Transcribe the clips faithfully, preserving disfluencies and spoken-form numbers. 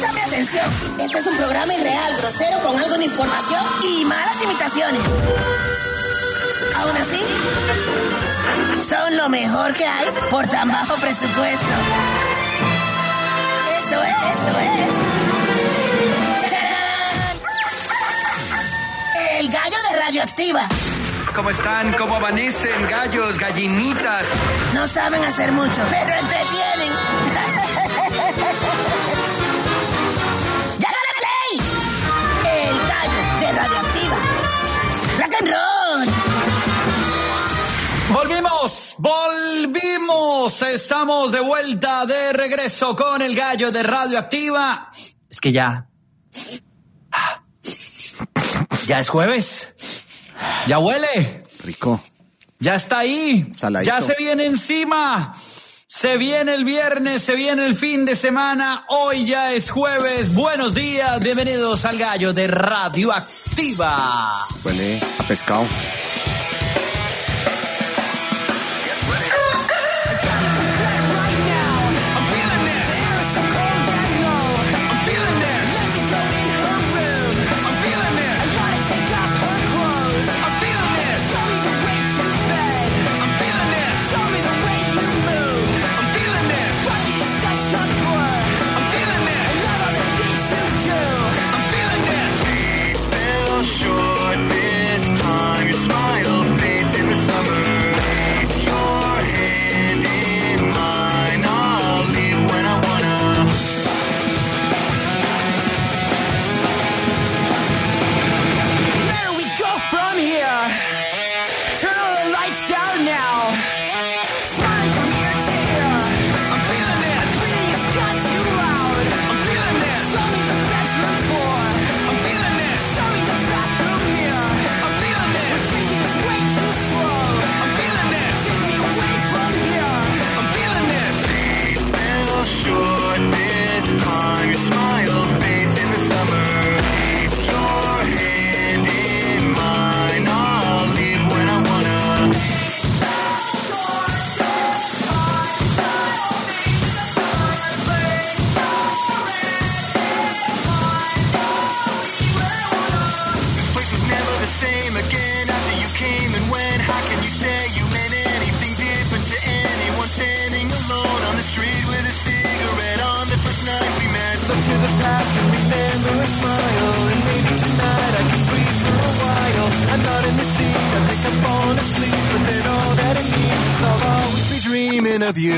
Préstame atención. Este es un programa irreal, grosero, con algo de información y malas imitaciones. Aún así, son lo mejor que hay por tan bajo presupuesto. Esto es, esto es... ¡Chachán! El gallo de Radioactiva. ¿Cómo están? ¿Cómo amanecen? Gallos, gallinitas. No saben hacer mucho, pero entretienen. ¡Llágale play! El gallo de Radioactiva. ¡Rock and roll! ¡Volvimos! ¡Volvimos! Estamos de vuelta, de regreso con el gallo de Radioactiva. Es que ya... Ya es jueves. Ya huele. Rico. Ya está ahí. Saladito. Ya se viene encima. Se viene el viernes, se viene el fin de semana. Hoy ya es jueves. Buenos días, bienvenidos al gallo de Radioactiva. Huele a pescado. Of you.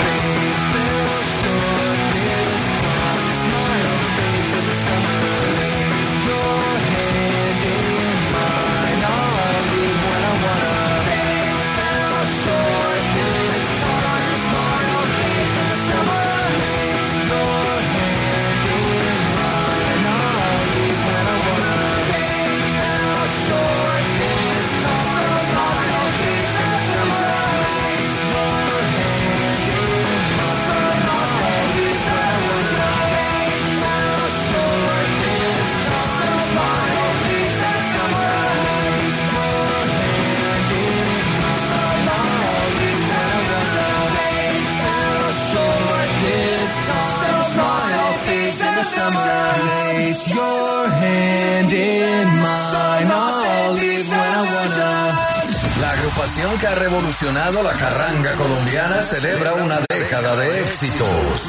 Que ha revolucionado la carranga colombiana celebra una década de éxitos.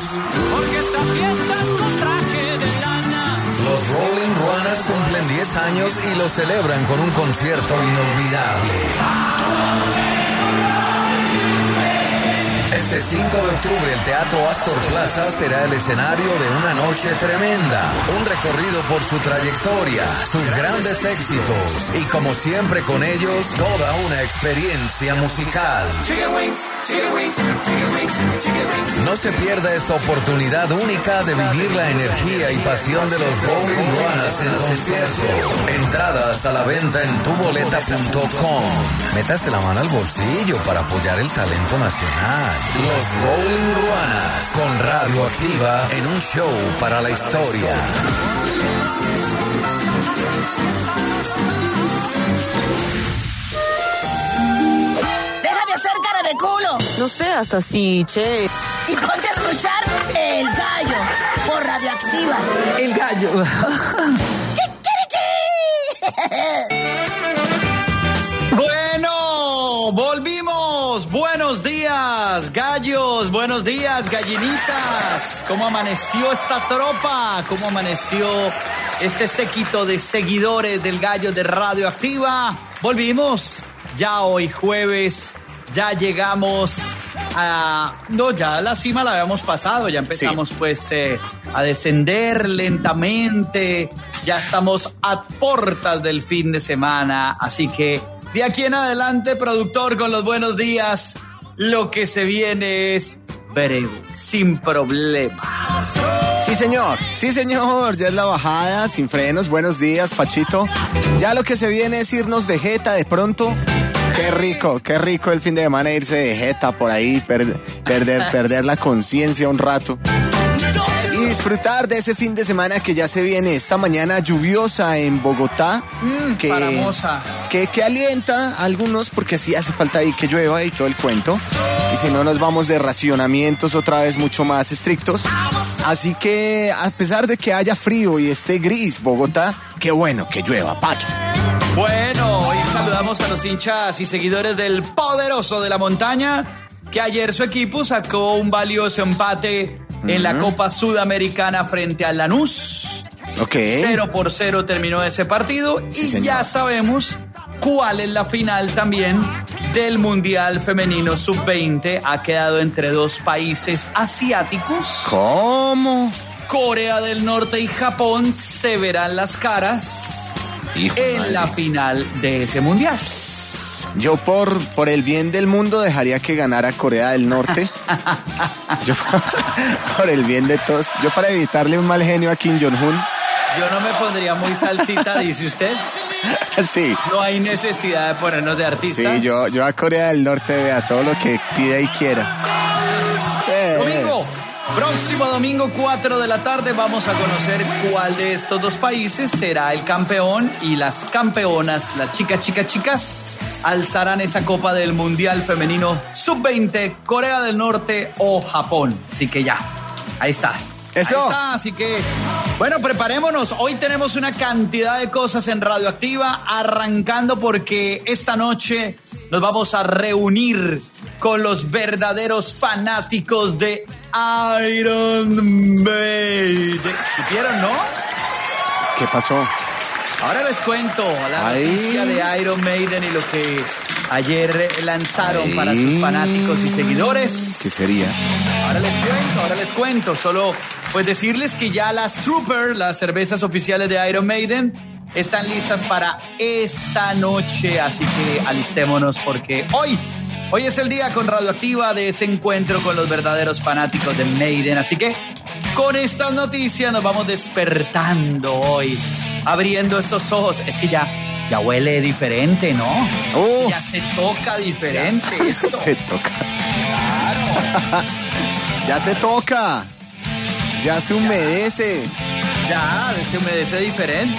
Los Rolling Ruanas cumplen diez años y lo celebran con un concierto inolvidable. Este cinco de octubre el Teatro Astor Plaza será el escenario de una noche tremenda, un recorrido por su trayectoria, sus grandes éxitos y como siempre con ellos toda una experiencia musical. No se pierda esta oportunidad única de vivir la energía y pasión de los Rolling Ruanas en concierto. Entradas a la venta en tu boleta punto com. Métase la mano al bolsillo para apoyar el talento nacional. Los Rolling Ruanas con Radioactiva en un show para la historia. ¡Deja de hacer cara de culo! No No seas así, che. Y ponte a escuchar El Gallo por Radioactiva. El Gallo. Bueno, volvimos. Buenos días, gallos. Buenos días, gallinitas. ¿Cómo amaneció esta tropa? ¿Cómo amaneció este séquito de seguidores del Gallo de Radioactiva? Volvimos. Ya hoy jueves. Ya llegamos a... No, ya la cima la habíamos pasado. Ya empezamos sí. pues eh, a descender lentamente. Ya estamos a puertas del fin de semana. Así que de aquí en adelante, productor, con los buenos días, lo que se viene es breve, sin problema. Sí, señor. Sí, señor. Ya es la bajada, sin frenos. Buenos días, Pachito. Ya lo que se viene es irnos de jeta de pronto. Qué rico, qué rico el fin de semana irse de jeta por ahí, per- perder, perder la conciencia un rato. Y disfrutar de ese fin de semana que ya se viene esta mañana lluviosa en Bogotá. Mm, que, paramosa. Que, que alienta a algunos porque sí hace falta ahí que llueva y todo el cuento. Y si no nos vamos de racionamientos otra vez mucho más estrictos. Así que a pesar de que haya frío y esté gris Bogotá, qué bueno que llueva, Pacho. Bueno, hoy saludamos a los hinchas y seguidores del Poderoso de la Montaña, que ayer su equipo sacó un valioso empate uh-huh. en la Copa Sudamericana frente al Lanús. Ok. Cero por cero terminó ese partido sí, y señor. Ya sabemos cuál es la final también del Mundial Femenino sub veinte. Ha quedado entre dos países asiáticos. ¿Cómo? Corea del Norte y Japón se verán las caras Hijo en madre. La final de ese mundial. Yo por, por el bien del mundo dejaría que ganara Corea del Norte. Yo por el bien de todos. Yo para evitarle un mal genio a Kim Jong-un. Yo no me pondría muy salsita, dice usted. Sí. No hay necesidad de ponernos de artistas. Sí, yo, yo a Corea del Norte vea todo lo que pida y quiera. Eh, Domingo. Próximo domingo, cuatro de la tarde, vamos a conocer cuál de estos dos países será el campeón y las campeonas, las chicas, chicas, chicas, alzarán esa Copa del Mundial Femenino sub veinte, Corea del Norte o Japón. Así que ya, ahí está. Eso. Ahí está, así que, bueno, preparémonos. Hoy tenemos una cantidad de cosas en Radioactiva, arrancando porque esta noche nos vamos a reunir con los verdaderos fanáticos de Iron Maiden. ¿Supieron, no? ¿Qué pasó? Ahora les cuento la Ay. noticia de Iron Maiden y lo que ayer lanzaron Ay. para sus fanáticos y seguidores. ¿Qué sería? Ahora les cuento, ahora les cuento. Solo pues decirles que ya las Trooper, las cervezas oficiales de Iron Maiden, están listas para esta noche. Así que alistémonos porque hoy... Hoy es el día con Radioactiva de ese encuentro con los verdaderos fanáticos de Maiden. Así que con estas noticias nos vamos despertando hoy, abriendo esos ojos. Es que ya, ya huele diferente, ¿no? Uh, ya se toca diferente ya. esto. Se toca. Claro. Ya se toca. Ya se humedece. Ya, se humedece diferente.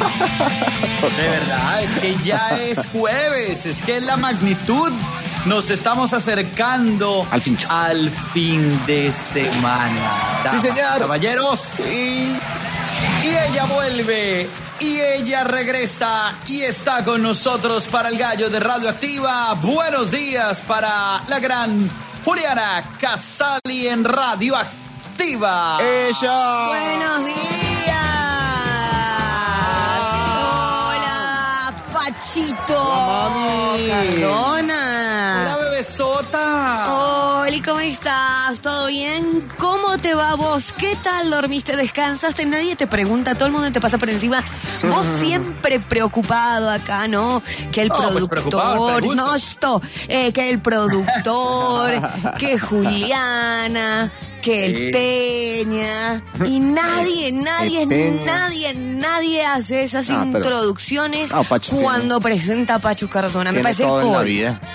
De verdad, es que ya es jueves. Es que es la magnitud. Nos estamos acercando al, pincho. al fin de semana. Sí, señor. Caballeros. Sí. Y ella vuelve, y ella regresa, y está con nosotros para el Gallo de Radioactiva. Buenos días para la gran Juliana Casali en Radioactiva. Ella. Buenos días. Hola, Pachito. Mami. Cardona. Hola, bebesota. Hola, ¿cómo estás? ¿Todo bien? ¿Cómo te va vos? ¿Qué tal dormiste? ¿Descansaste? Nadie te pregunta, todo el mundo te pasa por encima. Vos siempre preocupado acá, ¿no? Que el no, productor, pues no, esto, eh, que el productor, que Juliana, que el sí. Peña. Y nadie, nadie, nadie, nadie hace esas no, introducciones pero, no, Pacho cuando tiene, presenta a Pacho Cardona. Me tiene parece todo el en la colmo. vida.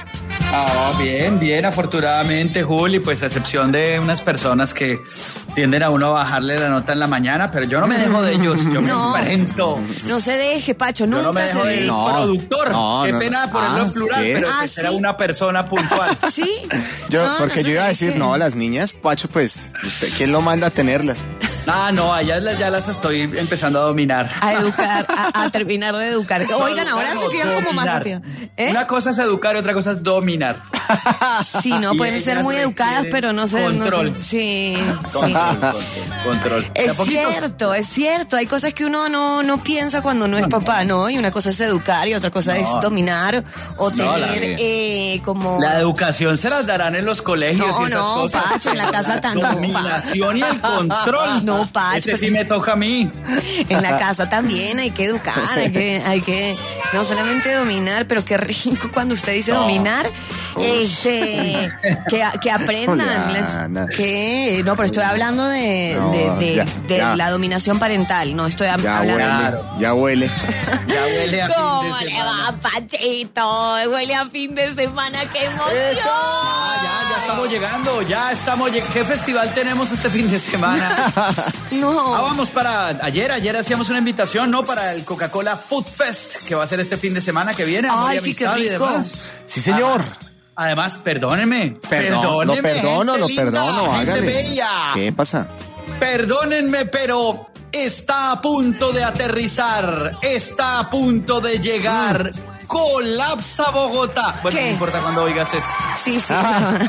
Ah, bien, bien, afortunadamente, Juli, pues a excepción de unas personas que tienden a uno a bajarle la nota en la mañana, pero yo no me dejo de ellos, yo No. me enfrento. No se deje, Pacho, Yo nunca no me dejo se del deje. No. productor. No, Qué no, pena no. ponerlo Ah, en plural, ¿qué? pero Ah, pues era ¿sí? una persona puntual. ¿Sí? Yo, No, porque no yo se iba a decir, deje. no, las niñas, Pacho, pues, ¿usted quién lo manda a tenerlas? Ah, no, allá las- ya las estoy empezando a dominar. A educar, a, a terminar de educar. Oigan, ahora No, se fijan como más dominar. rápido. ¿Eh? Una cosa es educar y otra cosa es dominar. Sí, no, Y pueden ser ellas muy educadas, requieren pero no sé. control. No sé. Sí, sí. Control, control, control. De a Es poquito. cierto, es cierto. Hay cosas que uno no, no piensa cuando no es papá, ¿no? Y una cosa es educar y otra cosa es dominar o No, la tener vida. eh, como... La educación se las darán en los colegios No, y esas no, cosas. Pacho, en la casa también, La dominación y el control. No, Pacho, Ese sí pero- me toca a mí. En la casa también hay que educar, hay que, hay que no solamente dominar, pero qué rico cuando usted dice dominar, este, que, que aprendan, Juliana. que no, pero estoy hablando de, No, de, de- ya, de ya. la dominación parental, no estoy hab- Ya hablando. huele, Claro. ya huele. Ya huele a fin ¿Cómo de le semana. va, Pachito? Huele a fin de semana, qué emoción. Ah, ya, ya estamos llegando, ya estamos lleg- ¿Qué festival tenemos este fin de semana? No. Ah, vamos para ayer, ayer hacíamos una invitación, ¿no? Para el Coca-Cola Food Fest, que va a ser este fin de semana que viene. amor y Ay, sí, qué amistad y rico. demás. Sí, señor. Además, perdónenme. Perdón, perdónenme, lo perdono, gente lo linda, perdono, gente hágale. bella. ¿Qué pasa? Perdónenme, pero está a punto de aterrizar, está a punto de llegar. Colapsa Bogotá. Bueno, ¿Qué? no importa cuando oigas esto. Sí, sí.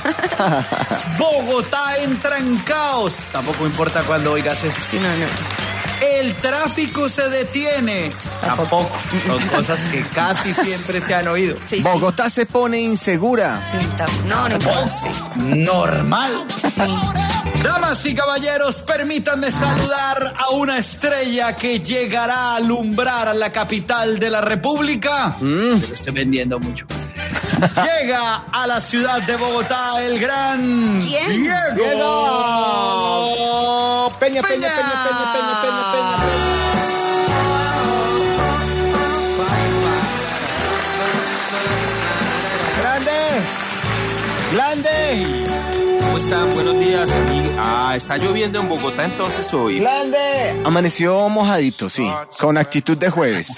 Bogotá entra en caos. Tampoco importa cuando oigas esto. Sí, no, no. El tráfico se detiene. Tampoco. Son cosas que casi siempre se han oído. Sí, sí. Bogotá se pone insegura. Sí, está- no, no importa. Sí. Normal. Sí. Damas y caballeros, permítanme saludar a una estrella que llegará a alumbrar a la capital de la República. Mm. Yo lo estoy vendiendo mucho. Llega a la ciudad de Bogotá el gran ¿Quién? Diego Diego. Peña, Peña, Peña, Peña, Peña, Peña, Peña, Grande. Grande. ¿Cómo están? Buenos días. Aquí. Ah, está lloviendo en Bogotá entonces hoy. Grande. Amaneció mojadito, sí. Con actitud de jueves.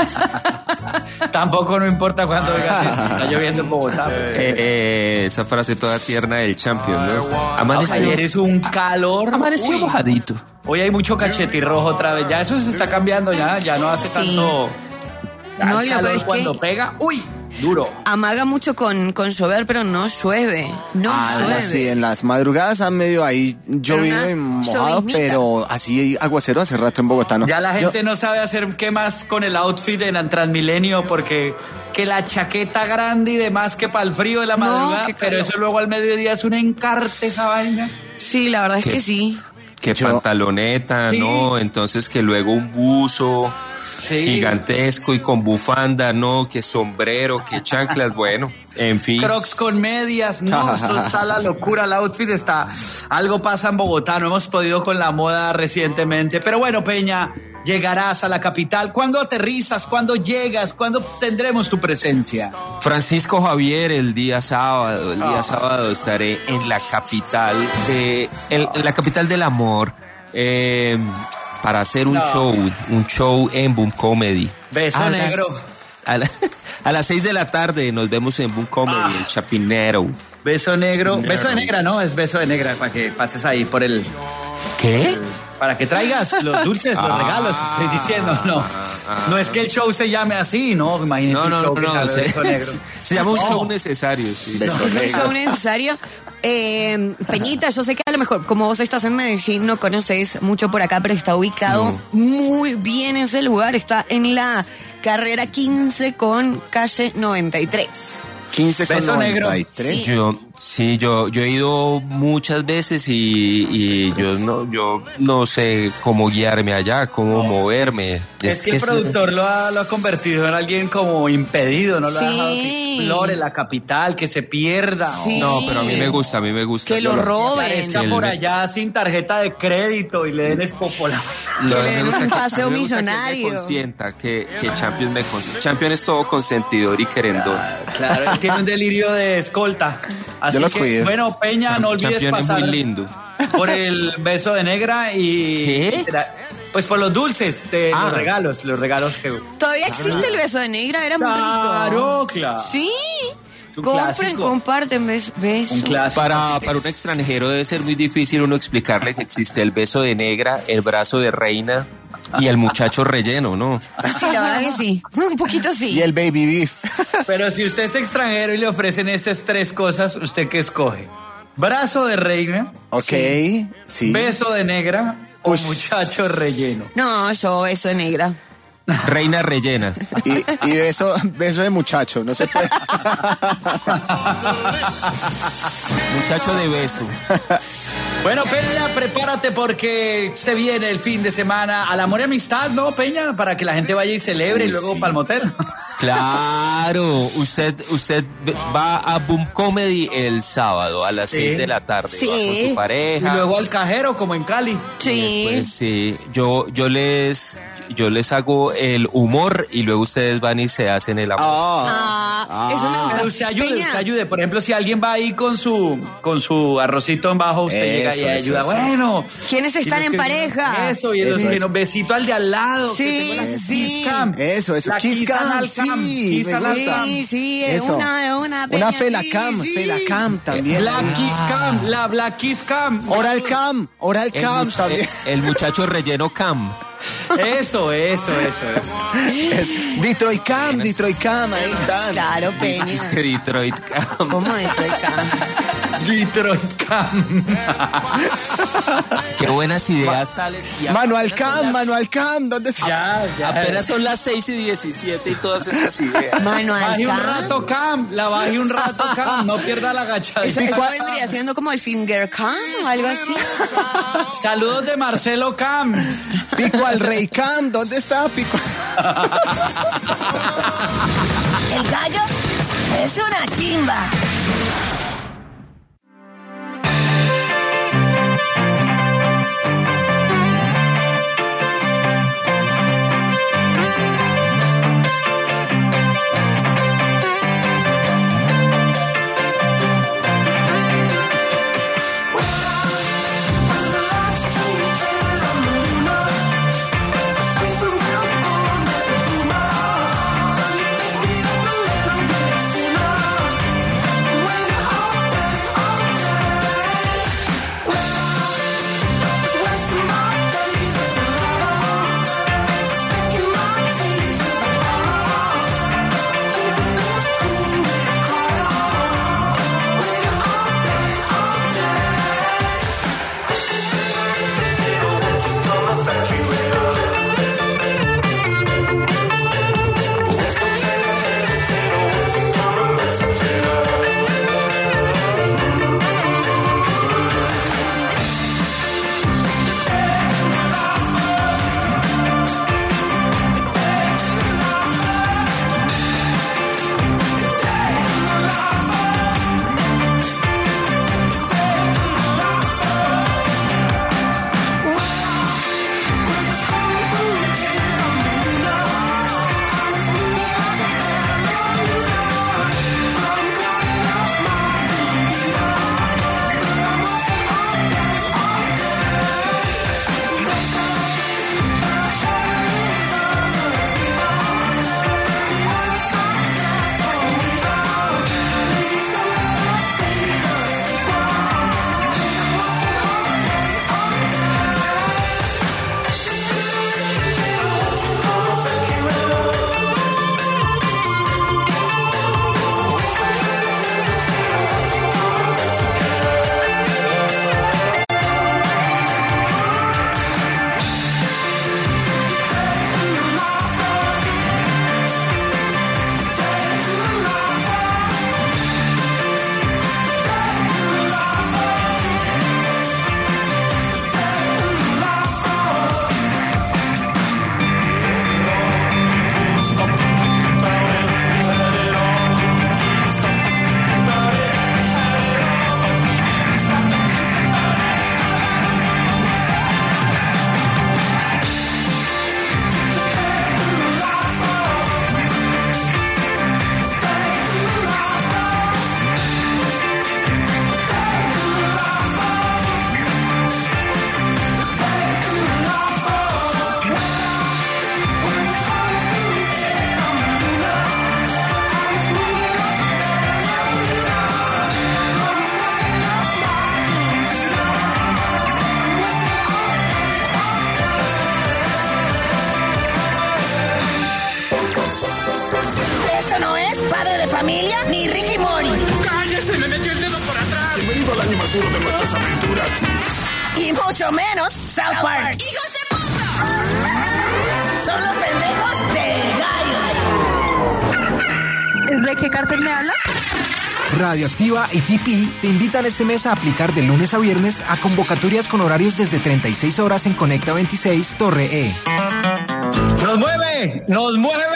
Tampoco no importa cuando oigas eso. Está lloviendo en Bogotá. Eh, eh, esa frase toda tierna del Champion, ¿no? Amaneció, Ayer es un calor. amaneció Uy. mojadito. Hoy hay mucho cachetirrojo otra vez. Ya eso se está cambiando, ya, ya no hace Sí. tanto. Ya No, el y lo calor peor es cuando que- pega, uy, duro. Amaga mucho con, con llover, pero no llueve. No Ah, llueve. sí, en las madrugadas han medio ahí llovido una y mojado, llovinita. pero así aguacero hace rato en Bogotá, ¿no? Ya la Yo- gente no sabe hacer qué más con el outfit en Transmilenio porque que la chaqueta grande y demás que para el frío de la No, madrugada, qué pero calor. eso luego al mediodía es un encarte esa vaina. Sí, la verdad es ¿Qué? que sí. Que Yo- pantaloneta, Sí. ¿no? Entonces que luego un buzo Sí. gigantesco y con bufanda, ¿no? Que sombrero, que chanclas, bueno, en fin. Crocs con medias, no, eso está la locura, el outfit está, algo pasa en Bogotá, no hemos podido con la moda recientemente, pero bueno, Peña, llegarás a la capital, ¿cuándo aterrizas? ¿Cuándo llegas? ¿Cuándo tendremos tu presencia? Francisco Javier, el día sábado, el día Ah. sábado estaré en la capital de, el- en la capital del amor, eh, para hacer un No. show, un show en Boom Comedy. Beso A las- negro. a, la- a las seis de la tarde nos vemos en Boom Comedy, Ah. en Chapinero. Beso negro, beso de negra, ¿no? Es beso de negra, para que pases ahí por el... ¿Qué? Para que traigas los dulces, los Ah. regalos, estoy diciendo, no. No es que el show se llame así, ¿no? Imagínense No, un no, show no, que no. llame Se, beso negro. se llama un No. show necesario, sí. Beso Es un negro. show necesario. Eh, Peñita, yo sé que a lo mejor, como vos estás en Medellín, no conoces mucho por acá, pero está ubicado muy bien ese lugar. Está en la carrera quince con calle noventa y tres. quince con Beso negro. noventa y tres. Sí. Yo, Sí, yo, yo he ido muchas veces y, y yo no, yo no sé cómo guiarme allá, cómo moverme. Es, es que el es, productor lo ha, lo ha convertido en alguien como impedido, no lo sí. ha dejado que explore la capital, que se pierda. Sí. No, pero a mí me gusta, a mí me gusta. Que lo roben. Que está por allá sin tarjeta de crédito y le den escopola. Que le den un paseo millonario. Que me consienta, que, que Champions me consienta. Champions es todo consentidor y querendón. Claro, claro, él tiene un delirio de escolta. Así Yo lo que, cuido. bueno, Peña, no olvides Champion pasar es muy lindo. por el beso de negra y... ¿Qué? Pues por los dulces de ah. los regalos, los regalos que... ¿Todavía existe el beso de negra? Era muy rico. Claro, claro. Sí. Compren, clásico. comparten beso. Un clásico. Para, para un extranjero debe ser muy difícil uno explicarle que existe el beso de negra, el brazo de reina y el muchacho relleno, ¿no? Sí, la verdad que sí. Un poquito sí. Y el baby beef. Pero si usted es extranjero y le ofrecen esas tres cosas, ¿usted qué escoge? ¿Brazo de reina? Ok, sí. sí. ¿Beso de negra o Ush. muchacho relleno? No, yo beso de negra. Reina rellena. Y, y beso, beso de muchacho, no se puede. Muchacho de beso. Bueno, Peña, prepárate porque se viene el fin de semana al amor y amistad, ¿no, Peña? Para que la gente vaya y celebre y luego sí. para el motel. Claro, usted usted va a Boom Comedy el sábado a las sí. seis de la tarde, sí. va con su pareja. Y luego al Cajero, como en Cali. Sí. Después, sí, yo, yo les... Yo les hago el humor y luego ustedes van y se hacen el amor. Ah, ah eso me gusta. Pero usted ayude, Peña. usted ayude. Por ejemplo, si alguien va ahí con su con su arrocito en bajo, usted eso, llega y eso, ayuda. Eso, bueno. ¿Quiénes están en pareja? Eso, y los que nos besito al de al lado. Sí, que la sí. Kiss Cam. Eso, eso. La Kiss Cam, sí. Kiss Cam. Sí, sí, eso. una, una Peña. Una Felacam, sí, Felacam también. Black ah. Kiss Cam, la Black Kiss Cam. Oral Cam, Oral el Cam much- también. El, el muchacho relleno Cam. Eso, eso, eso, eso. Es Detroit Cam, Detroit Cam, ahí están. Claro, Peña. Es que Detroit Cam. ¿Cómo Detroit Cam? Detroit Cam. Qué buenas ideas salen. Manual Cam, las... Manual Cam, ¿dónde está? Ya, ya. Apenas son las seis y diecisiete y todas estas ideas. Manual Baje Cam. un rato Cam, la baje un rato Cam, no pierda la agachada. Eso, eso vendría siendo como el finger cam o algo así. Saludos de Marcelo Cam. Pico al Rey Cam, ¿dónde está Pico? El gallo es una chimba. más duro de nuestras aventuras. Y mucho menos South Park. ¡Hijos de puta! Son los pendejos del gallo. ¿De qué cárcel me habla? Radioactiva y T P te invitan este mes a aplicar de lunes a viernes a convocatorias con horarios desde treinta y seis horas en Conecta veintiséis Torre E. ¡Nos mueve! ¡Nos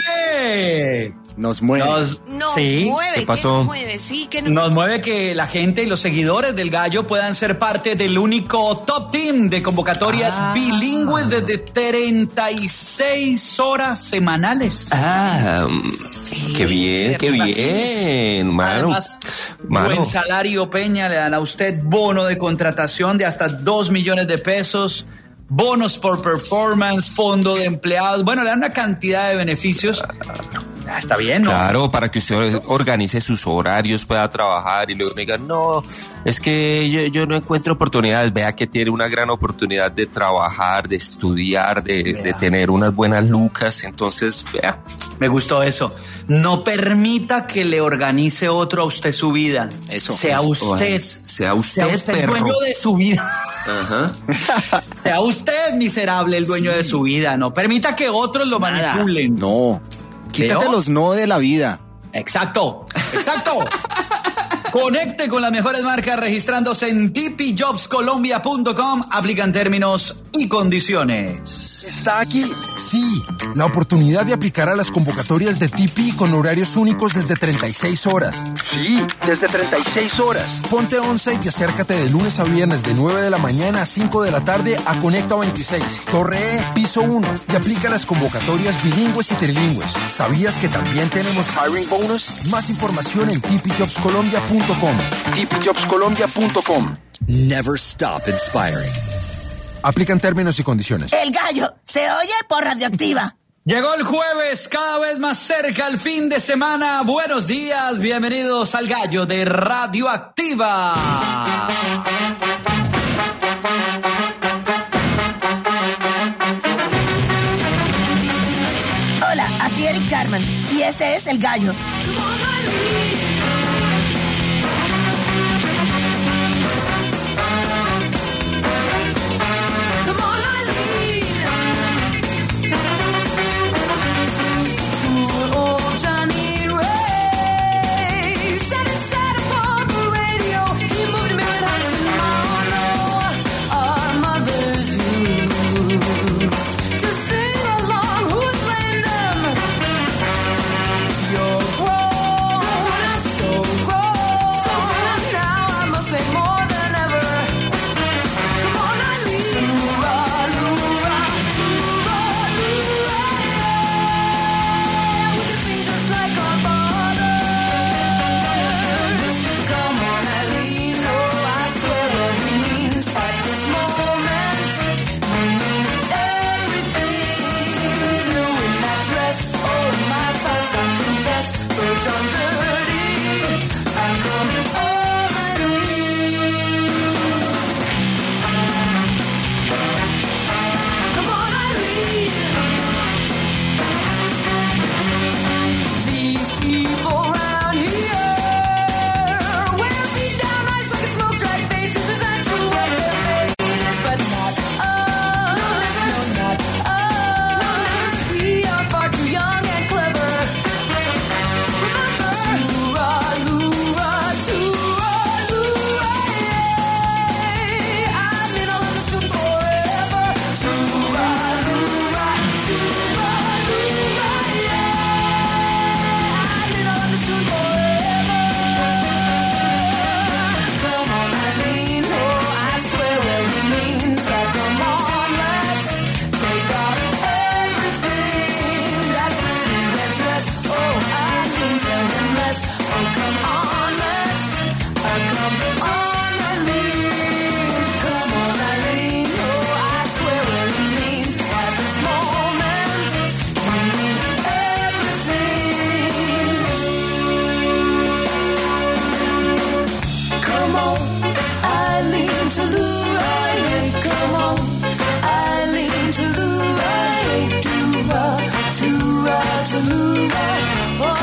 mueve! Nos mueve. Nos, No sí. mueve. ¿Qué pasó? nos mueve? Sí, que no. Nos mueve que la gente y los seguidores del Gallo puedan ser parte del único top team de convocatorias Ah. bilingües desde treinta y seis horas semanales. Ah, qué bien, qué bien, mano. Además, Mano. buen salario, Peña, le dan a usted bono de contratación de hasta dos millones de pesos, bonos por performance, fondo de empleados, bueno, le dan una cantidad de beneficios. Ah, está bien, ¿no? Claro, para que usted organice sus horarios, pueda trabajar y luego me digan, no, es que yo, yo no encuentro oportunidades. Vea que tiene una gran oportunidad de trabajar, de estudiar, de, de tener unas buenas lucas. Entonces, vea. Me gustó eso. No permita que le organice otro a usted su vida. Eso. Sea Eso, usted. sea usted, Sea usted el perro. dueño de su vida. Ajá. Sea usted, miserable, el dueño de su vida. No permita que otros lo manipulen. No. Quítate ¿Veo? los no de la vida. Exacto, exacto. Conecte con las mejores marcas registrándose en t p jobs colombia punto com. Aplican términos y condiciones. ¿Está aquí? Sí, la oportunidad de aplicar a las convocatorias de T P con horarios únicos desde treinta y seis horas. Sí, desde treinta y seis horas. Ponte once y acércate de lunes a viernes de nueve de la mañana a cinco de la tarde a Conecta veintiséis, Torre E, piso uno, y aplica las convocatorias bilingües y trilingües. ¿Sabías que también tenemos Hiring bonus. más información en t p jobs colombia punto com? t p jobs colombia punto com. Never stop inspiring. Aplican términos y condiciones. El Gallo se oye por Radioactiva. Llegó el jueves, cada vez más cerca el fin de semana. Buenos días, bienvenidos al Gallo de Radioactiva. Hola, aquí Eric Carmen y este es El Gallo.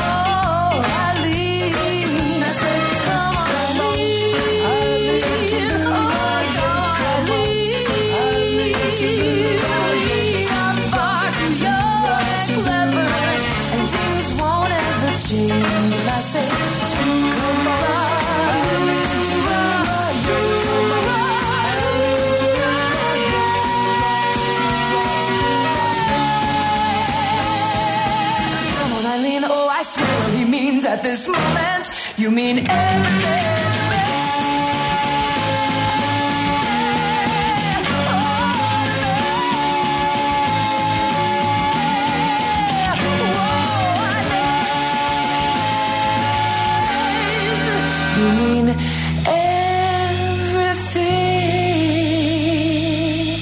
Oh, I lean, I said, come on, come on, I lean to You mean everything. You mean everything.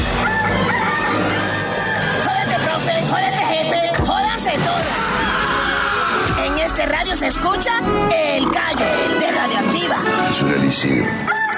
Jódete, profe, jódete, jefe, jódanse todas. En este radio se escucha El Gallo de Radioactiva. Es un elixir.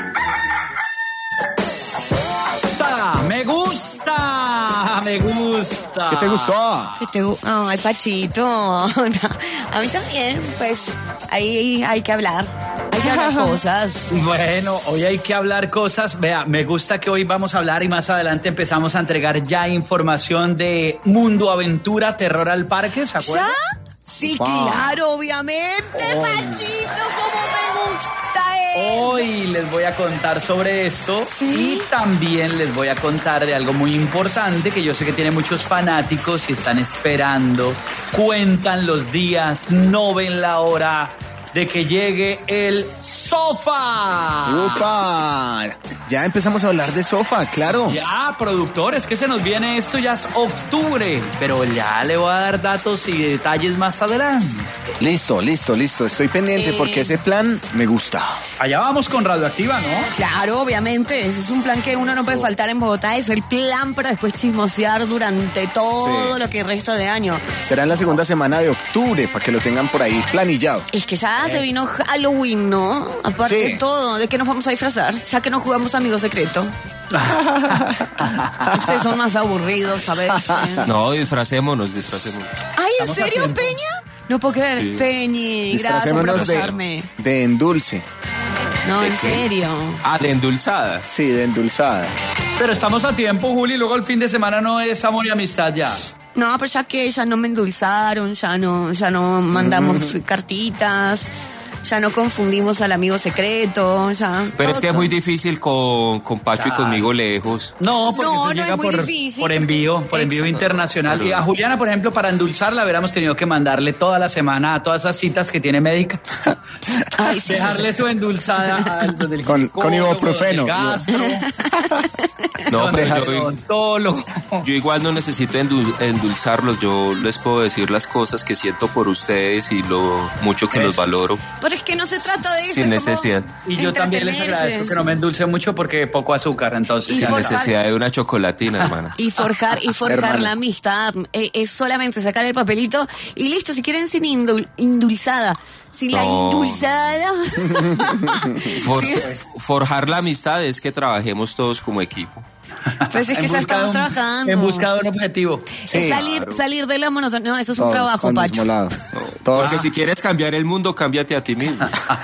Me gusta, me gusta. ¿Qué te gustó? ¿Qué te gu- Ay, Pachito. A mí también, pues, ahí hay que hablar. Hay que hablar cosas. Bueno, hoy hay que hablar cosas. Vea, me gusta que hoy vamos a hablar y más adelante empezamos a entregar ya información de Mundo Aventura, Terror al Parque, ¿se acuerdan? ¿Ya? Sí, Opa. claro, obviamente, Pachito, cómo me gusta eso. Hoy les voy a contar sobre esto. ¿Sí? Y también les voy a contar de algo muy importante que yo sé que tiene muchos fanáticos y están esperando. Cuentan los días, no ven la hora de que llegue el sofá. ¡Upa! Ya empezamos a hablar de sofá, claro. Ya, productor, es que se nos viene esto, ya es octubre, pero ya le voy a dar datos y detalles más adelante. Listo, listo, listo. Estoy pendiente Eh. porque ese plan me gusta. Allá vamos con Radioactiva, ¿no? Claro, obviamente, ese es un plan que uno no puede faltar en Bogotá, es el plan para después chismosear durante todo Sí. lo que resta de año. Será en la segunda semana de octubre para que lo tengan por ahí planillado. Es que ya se vino Halloween, ¿no? Aparte Sí. de todo, ¿de qué nos vamos a disfrazar? Ya que no jugamos Amigo Secreto. Ustedes son más aburridos, ¿sabes? No, disfracémonos, disfracémonos. Ay, ¿en Estamos a serio, tiempo. Peña? No puedo creer, Sí. Peñi, gracias por Disfracémonos acosarme. de, de endulce. No, en serio. Ah, de endulzada. Sí, de endulzada. Pero estamos a tiempo, Juli, luego el fin de semana no es amor y amistad ya. No, pero ya que ya no me endulzaron, ya no, ya no mandamos cartitas, ya no confundimos al amigo secreto, ya. Pero es todo, que es todo. muy difícil con, con Pacho y conmigo lejos. No, porque No, eso no llega es muy por, difícil. por envío, por envío Exacto. internacional. Y a Juliana, por ejemplo, para endulzarla, hubiéramos tenido que mandarle toda la semana a todas esas citas que tiene médica. Ay, sí, Dejarle sí, su endulzada al del Con- con ginecólogo, ibuprofeno. del gastro, No, con pero el yo, odontólogo. yo igual no necesito endul- endulzarlos. Yo les puedo decir las cosas que siento por ustedes y lo mucho que los Eso. valoro. Pero es que no se trata de eso. Sin es como necesidad. Y yo también les entretenerse. agradezco que no me endulce mucho porque poco azúcar, entonces. Y ya Sin por- les- necesidad de una chocolatina, hermana. Y forjar, y forjar Hermano. la amistad. Eh, es solamente sacar el papelito y listo, si quieren sin indul- indulzada. Sin la No. indulzada. For- Sí. Forjar la amistad es que trabajemos todos como equipo. Pues es que en ya busca de estamos un- trabajando. En busca de un objetivo. Sí, es salir, claro. salir de la monotonía. No, eso es un Todos trabajo, al Pacho. mismo lado. Todos. Porque si quieres cambiar el mundo, cámbiate a ti mismo.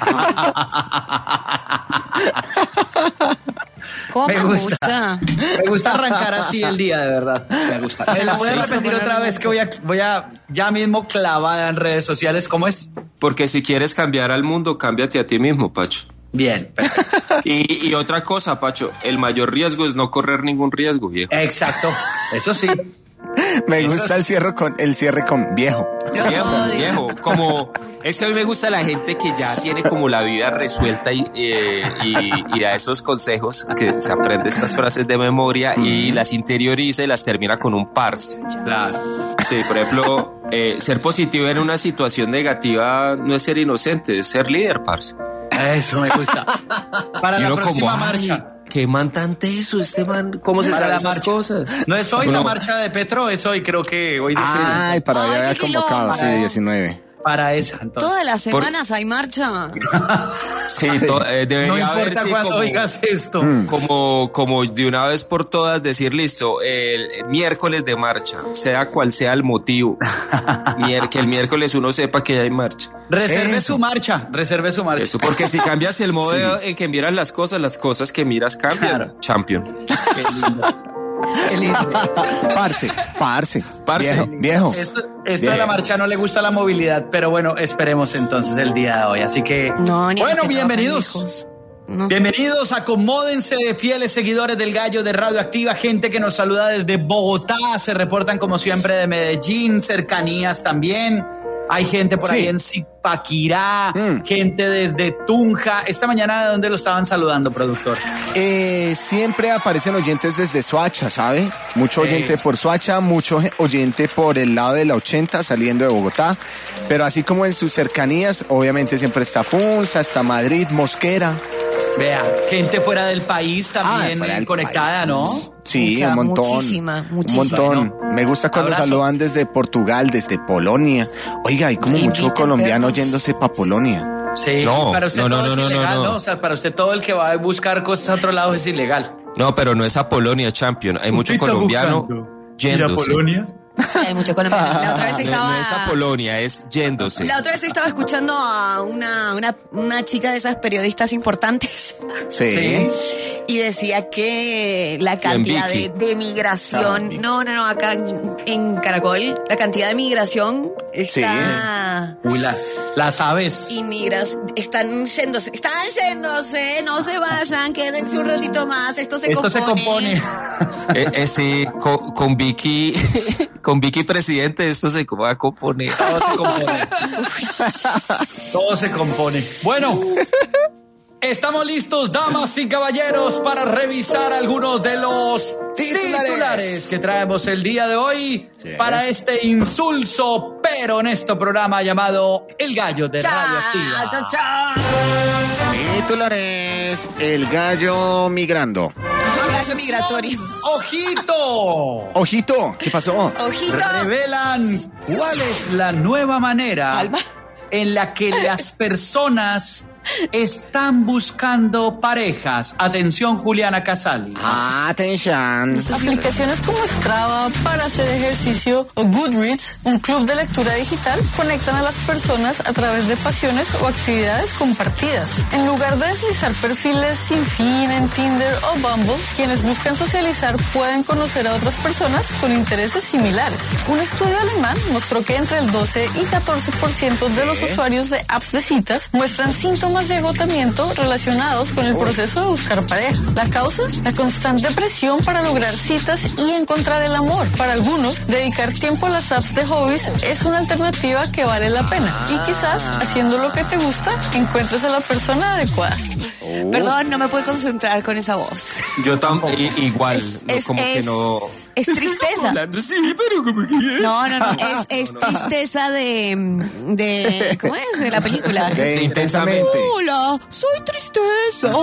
¿Cómo Me me gusta. gusta? Me gusta arrancar así el día, de verdad. Me gusta. ¿Me la voy a Sí, repetir sí, otra sí. vez que voy a, voy a ya mismo clavada en redes sociales? ¿Cómo es? Porque si quieres cambiar al mundo, cámbiate a ti mismo, Pacho. Bien, perfecto. Y, y otra cosa, Pacho, el mayor riesgo es no correr ningún riesgo, viejo. Exacto. Eso sí. Me Eso gusta es- el cierre con el cierre con viejo. Viejo, viejo, como es que a mí me gusta la gente que ya tiene como la vida resuelta y, eh, y, y da esos consejos, que se aprende estas frases de memoria y las interioriza y las termina con un parce. Claro. Sí, por ejemplo, eh, ser positivo en una situación negativa no es ser inocente, es ser líder, parce. Eso me gusta. Para Y la uno próxima como, marcha. ay, qué man tan teso, este man, ¿cómo se Para sabe la esas marcha. cosas? No es hoy Uno- la marcha de Petro, es hoy, creo que hoy deciden. Ay, para Ay, allá qué convocado, quilombo. sí, diecinueve. Para esa, entonces. Todas las Por- semanas hay marcha. Sí, to- eh, debería No haber, importa sí, cuándo como- oigas esto. Como, como de una vez por todas decir, listo, el miércoles de marcha, sea cual sea el motivo, mier- que el miércoles uno sepa que ya hay marcha. Reserve Eso. su marcha, reserve su marcha. Eso, porque si cambias el modo en que miras las cosas, las cosas que miras cambian. Claro. Champion. Qué lindo. Parce, parce. Parce. Viejo, viejo. Esto, esto de Bien. la marcha no le gusta la movilidad, pero bueno, esperemos entonces el día de hoy. Así que, No, ni a los bueno, que bienvenidos. trabajan lejos. No. Bienvenidos, acomódense, fieles seguidores del Gallo de Radioactiva, gente que nos saluda desde Bogotá, se reportan como siempre de Medellín, cercanías también. hay gente por Sí. ahí en Zipaquirá, Mm. gente desde Tunja. Esta mañana, ¿de dónde lo estaban saludando, productor? Eh, siempre aparecen oyentes desde Soacha, ¿sabe? Mucho Sí. oyente por Soacha, mucho ge- oyente por el lado de la ochenta saliendo de Bogotá, pero así como en sus cercanías, obviamente siempre está Funza, está Madrid, Mosquera. Vea, gente fuera del país también Ah, fuera del conectada, país. ¿no? Sí, Mucha, un montón. muchísima, muchísima. Un montón. Me gusta cuando Abrazo. saludan desde Portugal, desde Polonia. Oiga, hay como mucho Inviten colombiano perros. yéndose para Polonia. Sí, No, para usted no, no, todo no, es no, ilegal, no, ¿no? no. O sea, para usted todo el que va a buscar cosas a otro lado es ilegal. No, pero no es a Polonia, champion. Hay mucho Usted está colombiano buscando ir a yéndose. Polonia. Hay mucho colombiano. La otra vez No, estaba... no es a Polonia, es yéndose. La otra vez estaba escuchando a una, una, una chica de esas periodistas importantes Sí. Sí. y decía que la cantidad de, Vicky. de migración, no, no, no, acá en, en Caracol, la cantidad de migración está... Uy, la- las aves. Inmigras, están yéndose, están yéndose, no se vayan, quédense un ratito más, esto se Esto compone. se compone. Eh, eh, sí, con, con Vicky, con Vicky presidente, esto se va a componer. Todo se compone. Todo se compone. Bueno, estamos listos, damas y caballeros, para revisar algunos de los Titulares. titulares que traemos el día de hoy para este insulso pero honesto programa llamado El Gallo de Radio Activa. Cha, cha. Titulares. El gallo migrando. El gallo migratorio. ¡Ojito! Ojito, ¿qué pasó? Ojito. Revelan cuál es la nueva manera Alma. en la que las personas están buscando parejas. Atención, Juliana Casali. Atención. Aplicaciones como Strava para hacer ejercicio o Goodreads, un club de lectura digital, conectan a las personas a través de pasiones o actividades compartidas. En lugar de deslizar perfiles sin fin en Tinder o Bumble, quienes buscan socializar pueden conocer a otras personas con intereses similares. Un estudio alemán mostró que entre el doce y catorce por ciento de los usuarios de apps de citas muestran síntomas de agotamiento relacionados con el proceso de buscar pareja. La causa, la constante presión para lograr citas y encontrar el amor. Para algunos, dedicar tiempo a las apps de hobbies es una alternativa que vale la pena. Y quizás, haciendo lo que te gusta, encuentres a la persona adecuada. Perdón, no me puedo concentrar con esa voz. Yo tampoco. Igual, Es, no, es, como que es- no. es tristeza. Hablando, sí, pero como que. No, no, no. Es, es tristeza de, de. ¿Cómo es? De la película. De Intensamente. Hola, soy tristeza.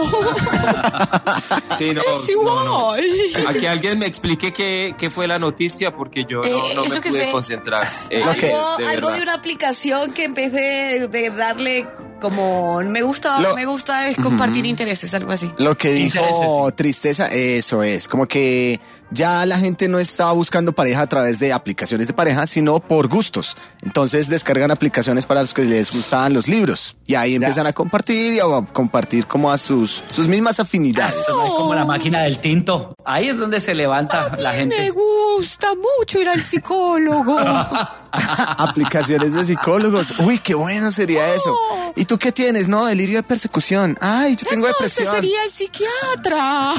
Sí, no, Es no, no. igual. A que alguien me explique qué, qué fue la noticia porque yo no, Eh, no me yo qué pude sé. concentrar. Eh, Lo que- Algo, de algo verdad. de una aplicación que en vez de, de darle como me gusta, Lo- me gusta es compartir intereses, algo así. Lo que dijo Intereses, Tristeza, eso es, como que ya la gente no está buscando pareja a través de aplicaciones de pareja, sino por gustos. Entonces descargan aplicaciones para los que les gustan los libros y ahí empiezan a compartir y a compartir como a sus, sus mismas afinidades. Esto no es como la máquina del tinto. Ahí es donde se levanta la Me gente. gusta mucho ir al psicólogo. Aplicaciones de psicólogos. Uy, qué bueno sería eso. ¿Y tú qué tienes? No, delirio de persecución. Ay, yo tengo Entonces depresión. sería el psiquiatra.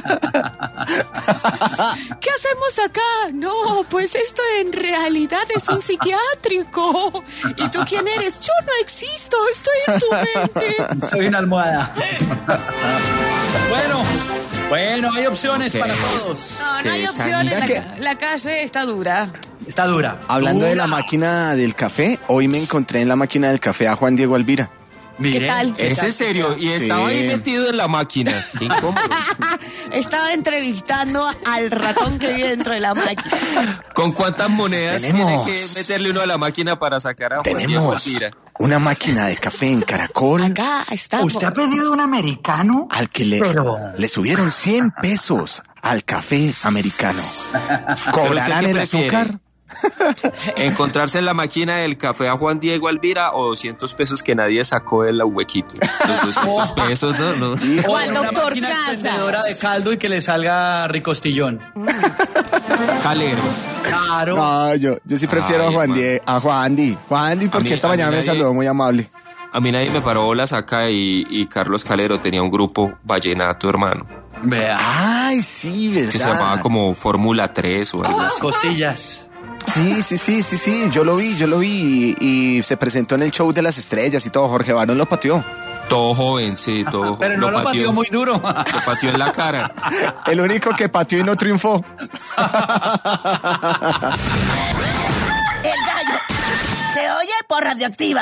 ¿Qué hacemos acá? No, pues esto en realidad es un psiquiátrico. ¿Y tú quién eres? Yo no existo, estoy en tu mente. Soy una almohada. Bueno, bueno, hay opciones para todos. No, no hay Qué opciones. La, sanidad. ca- la calle está dura. Está dura. Hablando de la Dura. máquina del café, hoy me encontré en la máquina del café a Juan Diego Alvira. Mire, ¿Qué tal? ¿Es en serio? Y estaba ahí Sí. metido en la máquina. Qué incómodo. Estaba entrevistando al ratón que vive dentro de la máquina. ¿Con cuántas monedas Tenemos- tiene que meterle uno a la máquina para sacar a Juan Diego Tenemos Alvira? una máquina de café en Caracol Acá estamos. ¿Usted ha pedido un americano? al que le, Pero- le subieron cien pesos al café americano. ¿Cobrarán qué el prefiere? azúcar? ¿Encontrarse en la máquina del café a Juan Diego Alvira o doscientos pesos que nadie sacó del huequito? Los doscientos pesos, ¿no? no. O O al una doctor máquina Casas. expendedora de caldo y que le salga ricostillón. Calero. Claro. No, yo, yo sí prefiero Ay, a Juan Juan. Die- a Juan Di. Juan Di, porque mí- esta a mí mañana me nadie- saludó muy amable. A mí nadie me paró bolas acá y, y Carlos Calero tenía un grupo vallenato, hermano, Vea. Ay, sí, verdad. que se llamaba como Fórmula tres o algo Las así. costillas. Sí, sí, sí, sí, sí, yo lo vi, yo lo vi y, y se presentó en el show de las estrellas y todo. Jorge Barón lo pateó. Todo joven, sí, todo. Pero no lo, lo pateó muy duro. Lo pateó en la cara. El único que pateó y no triunfó. El gallo se oye por Radioactiva.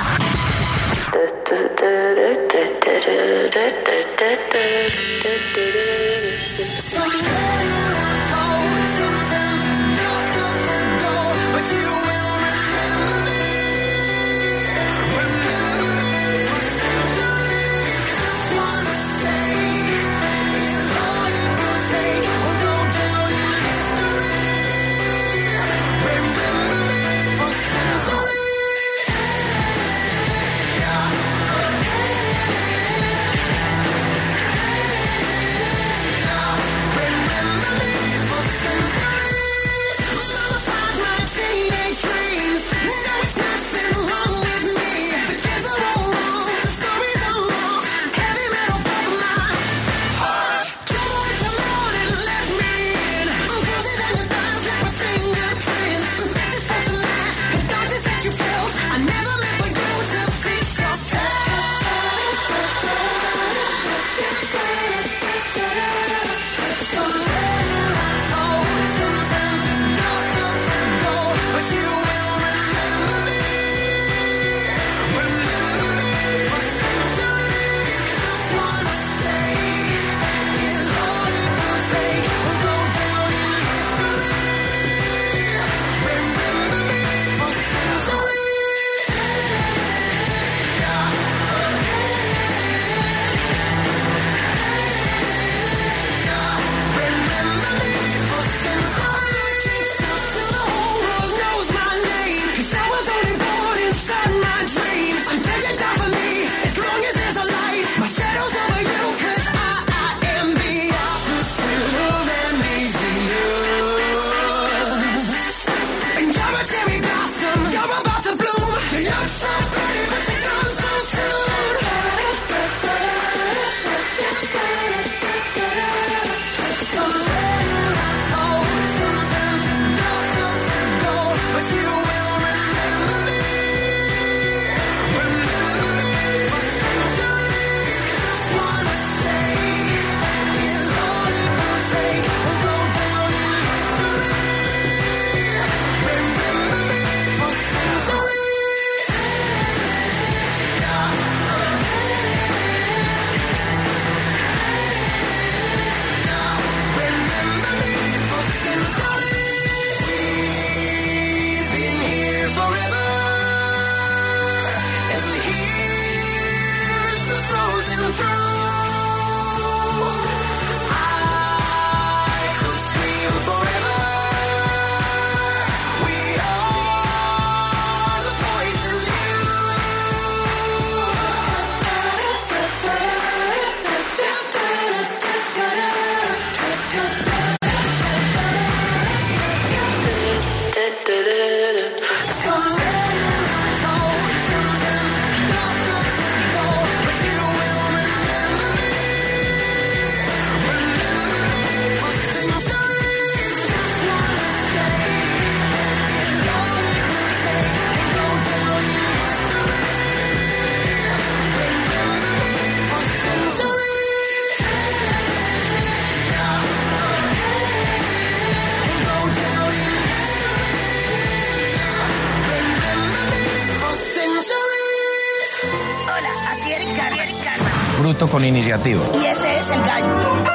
Bruto con iniciativa. Y ese es El Gallo.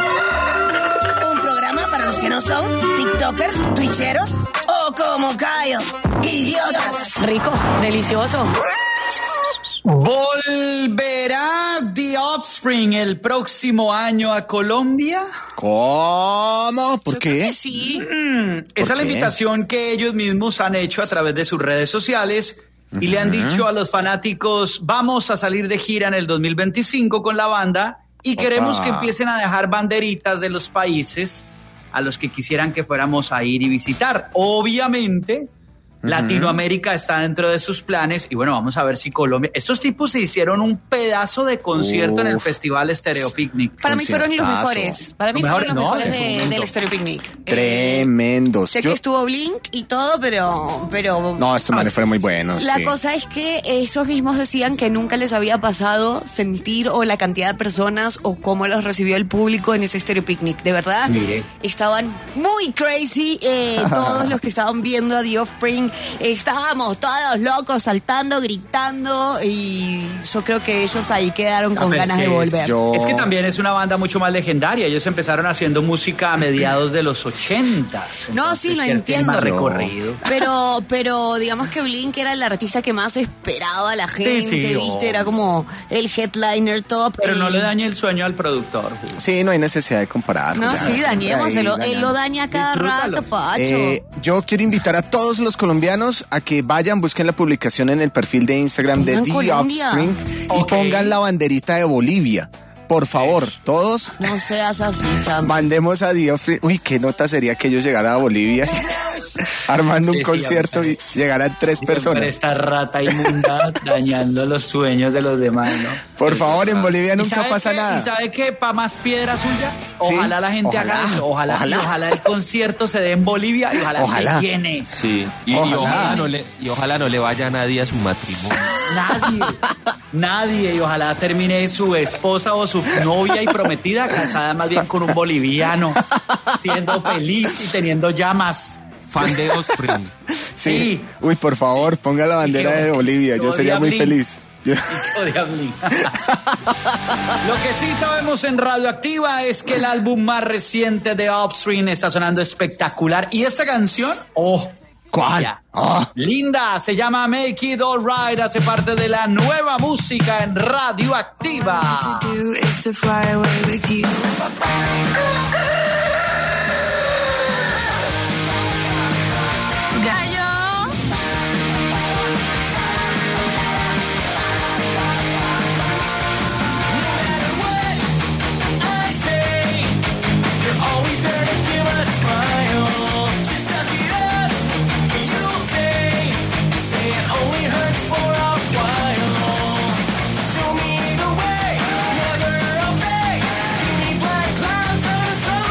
Un programa para los que no son tiktokers, twitcheros o como Cayo, idiotas. Rico, delicioso. ¿Volverá The Offspring el próximo año a Colombia? ¿Cómo? ¿Por qué? Sí. Mm, esa es la invitación que ellos mismos han hecho a través de sus redes sociales. Y le han dicho a los fanáticos, vamos a salir de gira en el dos mil veinticinco con la banda y queremos Opa. que empiecen a dejar banderitas de los países a los que quisieran que fuéramos a ir y visitar. Obviamente, Latinoamérica está dentro de sus planes y bueno, vamos a ver si Colombia... Estos tipos se hicieron un pedazo de concierto Uf. en el Festival Stereo Picnic. Para mí fueron los mejores. Para mí fueron los no, mejores de, del Stereo Picnic. Tremendos. Eh, sé Yo... que estuvo Blink y todo, pero... pero no, estos manes fueron muy buenos. La sí. cosa es que ellos mismos decían que nunca les había pasado sentir o la cantidad de personas o cómo los recibió el público en ese Stereo Picnic. De verdad, Mire. estaban muy crazy. Eh, todos los que estaban viendo a The Offspring, eh, estábamos todos locos, saltando, gritando, y yo creo que ellos ahí quedaron con ganas de volver. Yo... Es que también es una banda mucho más legendaria. Ellos empezaron haciendo música a mediados de los ochentas. No, sí, lo entiendo. Recorrido. Pero, pero digamos que Blink era el artista que más esperaba a la gente, sí, sí, ¿viste? Era como el headliner top. Pero y... no le dañe el sueño al productor. Sí, no hay necesidad de comparar. No, ya, sí, dañémoselo. Él lo daña cada Disfrútalo. rato, Pacho. Eh, yo quiero invitar a todos los colombianos a que vayan, busquen la publicación en el perfil de Instagram de The Offspring y okay. pongan la banderita de Bolivia. Por favor, todos. No seas así, chamo. Mandemos a The Offspring. Uy, qué nota sería que ellos llegaran a Bolivia armando un sí, concierto sí, y llegaran tres y personas. Esta rata inmunda dañando los sueños de los demás, ¿no? Por favor, en Bolivia nunca pasa qué? nada. ¿Y sabe qué? ¿Pa más piedra suya? Ojalá ¿Sí? la gente ojalá, haga eso. Ojalá, ojalá. Y ojalá el concierto se dé en Bolivia y ojalá, ojalá. se llene. Sí, y ojalá. Y, ojalá no le, y ojalá no le vaya a nadie a su matrimonio. Nadie. Nadie. Y ojalá termine su esposa o su novia y prometida casada más bien con un boliviano, siendo feliz y teniendo llamas. Fan de Offspring. Sí. sí. Uy, por favor, ponga la bandera de Bolivia. Yo sería muy feliz. Yo... Lo que sí sabemos en Radioactiva es que el álbum más reciente de Offspring está sonando espectacular. Y esta canción, oh, ¿cuál? Oh. Linda, se llama Make It Alright, hace parte de la nueva música en Radioactiva. Show me the way, never obey. Give me black clouds on a summer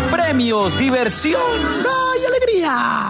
premios, diversión, ¡ay, alegría!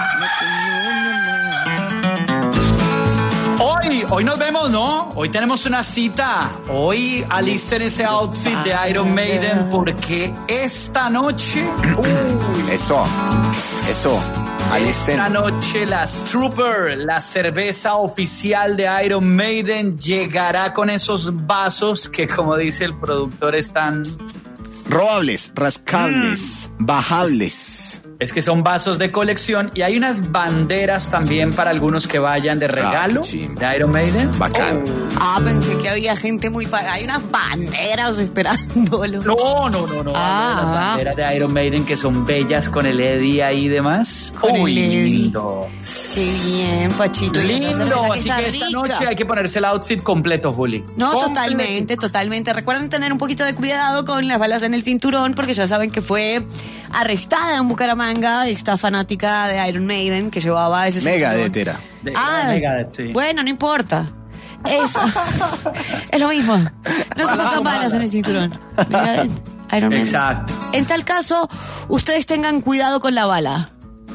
Hoy, hoy nos vemos, ¿no? Hoy tenemos una cita. Hoy alisten ese outfit de Iron Maiden porque esta noche... Uy, eso, eso. Alisten. Esta noche las Trooper, la cerveza oficial de Iron Maiden, llegará con esos vasos que, como dice el productor, están... robables, rascables, mm. bajables. Es que son vasos de colección y hay unas banderas también para algunos que vayan de regalo ah, de Iron Maiden. Bacán. Oh. Ah, pensé que había gente muy pagada. Hay unas banderas esperándolo. No, no, no, no. Ah, las banderas de Iron Maiden que son bellas con el Eddie ahí y demás. Con Uy, el Eddie. Lindo. Qué bien, Pachito. Lindo, así que, que esta rica. noche hay que ponerse el outfit completo, Juli. No, completo. totalmente, totalmente. Recuerden tener un poquito de cuidado con las balas en el cinturón porque ya saben que fue arrestada en Bucaramanga esta fanática de Iron Maiden que llevaba ese Megadeth era. De, ah, Megadeth, sí. Bueno, no importa. Eso. Es lo mismo. No se pongan balas en el cinturón. Megadeth, Iron Maiden. Exacto. En tal caso, ustedes tengan cuidado con la bala.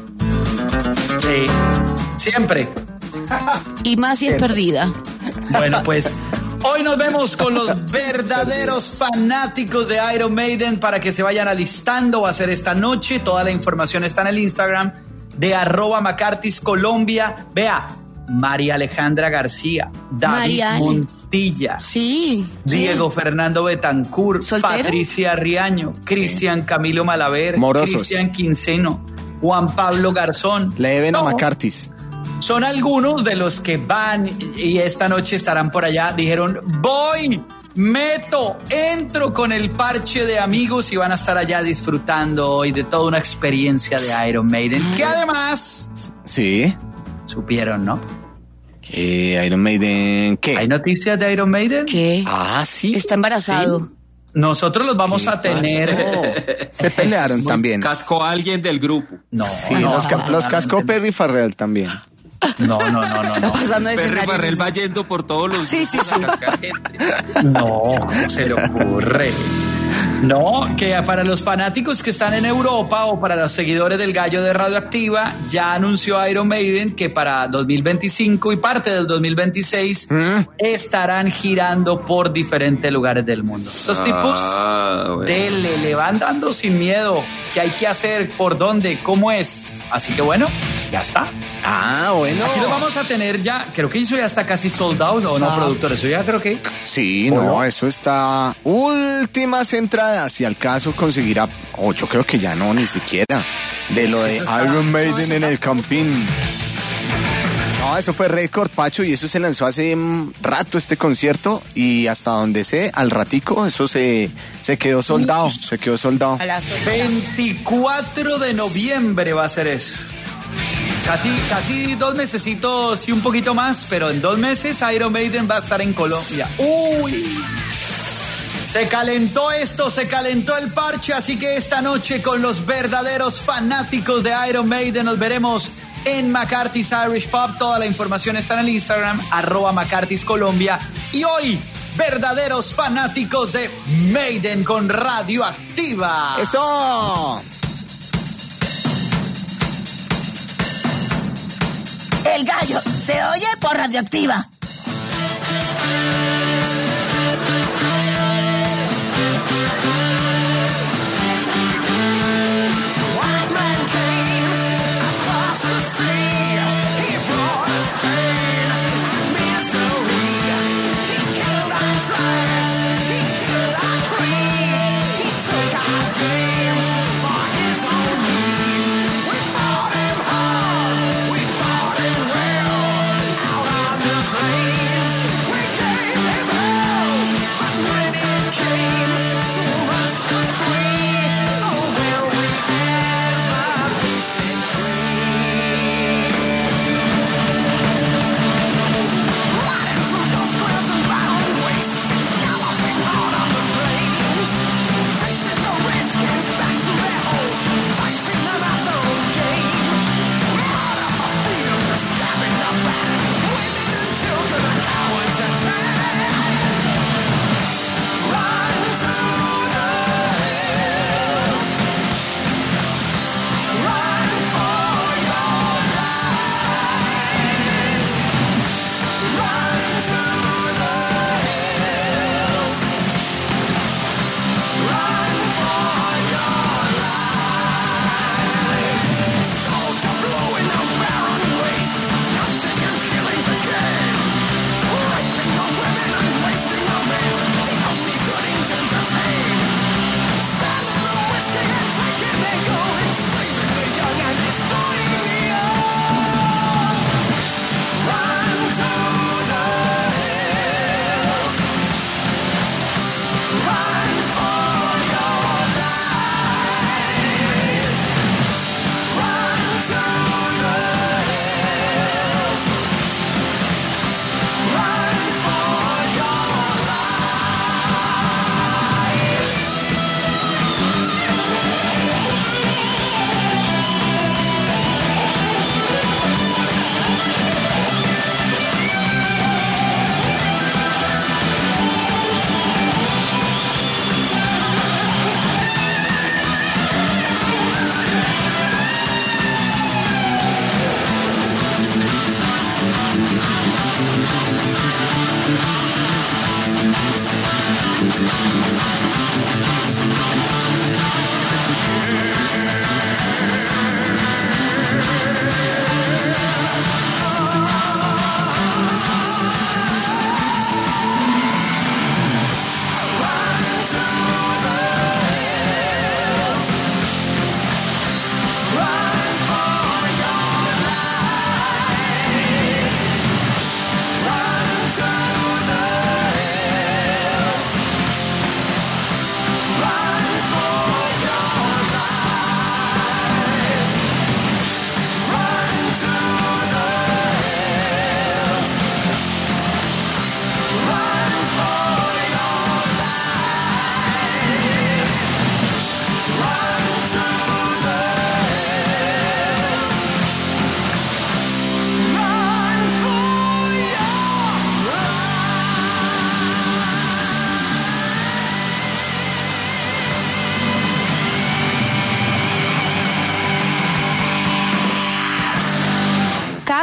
Sí. Siempre. Y más si es perdida. Bueno, pues hoy nos vemos con los verdaderos fanáticos de Iron Maiden para que se vayan alistando. Va a ser esta noche. Toda la información está en el Instagram de arroba McCarthy's Colombia. Vea, María Alejandra García, David Mariale. Montilla, sí, Diego sí. Fernando Betancourt, ¿Soltero? Patricia Riaño, Cristian sí. Camilo Malaver, Morosos. Cristian Quinceno, Juan Pablo Garzón. Le deben no. a McCarthy's. Son algunos de los que van y esta noche estarán por allá. Dijeron, voy, meto, entro con el parche de amigos y van a estar allá disfrutando hoy de toda una experiencia de Iron Maiden. Que además... Sí. Supieron, ¿no? ¿Qué? ¿Iron Maiden qué? ¿Hay noticias de Iron Maiden? ¿Qué? Ah, sí. Está embarazado. ¿Sí? Nosotros los vamos a tener... Pasó? Se pelearon también. Cascó a alguien del grupo. No, sí, no, los, ca- no, los no, cascó no, Perry Farrell también. No, no, no, no. Está no. pasando de Perry escenario. Farrell va yendo por todos los Sí, sí, grupos sí. a cascar gente. No, ¿cómo se le ocurre? No, que para los fanáticos que están en Europa o para los seguidores del Gallo de Radioactiva, ya anunció Iron Maiden que para dos mil veinticinco y parte del dos mil veintiséis ¿Mm? estarán girando por diferentes lugares del mundo. Estos tipos Ah, bueno. dele, le van dando sin miedo qué hay que hacer, por dónde, cómo es. Así que bueno, ya está. Ah, bueno. Aquí lo vamos a tener ya, creo que eso ya está casi sold out, ¿o no, Ah. productor? Eso ya creo que... Sí, no, eso está. Últimas entradas. Si al caso conseguirá. O oh, yo creo que ya no, ni siquiera. De lo de Iron Maiden en el Campín. No, eso fue récord, Pacho, y eso se lanzó hace un rato este concierto. Y hasta donde sé, al ratico, eso se, se quedó soldado. Se quedó soldado. A la soledad. veinticuatro de noviembre va a ser eso. Casi, casi dos mesecitos y un poquito más, pero en dos meses Iron Maiden va a estar en Colombia. ¡Uy! Se calentó esto, se calentó el parche, así que esta noche con los verdaderos fanáticos de Iron Maiden nos veremos en McCarthy's Irish Pub. Toda la información está en el Instagram, arroba McCarthy's Colombia. Y hoy, verdaderos fanáticos de Maiden con Radioactiva. ¡Eso! El gallo se oye por Radioactiva. We fought him well out on the field.